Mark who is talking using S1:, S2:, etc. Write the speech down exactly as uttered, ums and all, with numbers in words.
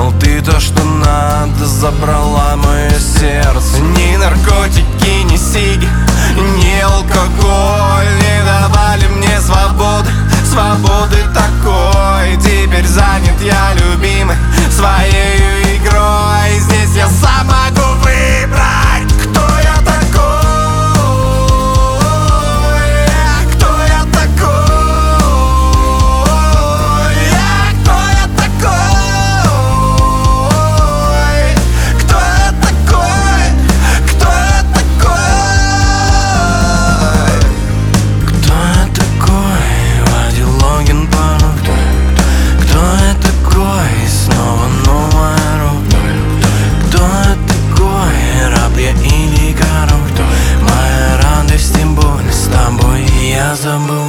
S1: понял, ты то, что надо, забрала мое сердце. Ни наркотики, ни сиги, ни алкоголь не давали мне свободы, свободы такой. Теперь занят я любимой своей игрой. Здесь я сам могу выбрать, кто я такой, кто я такой, кто я такой, кто я такой, кто я такой, кто я такой, вводил логин, пароль, кто я такой, снова новая роль, кто я такой, раб я или король, моя радость и боль, с тобой я забыл.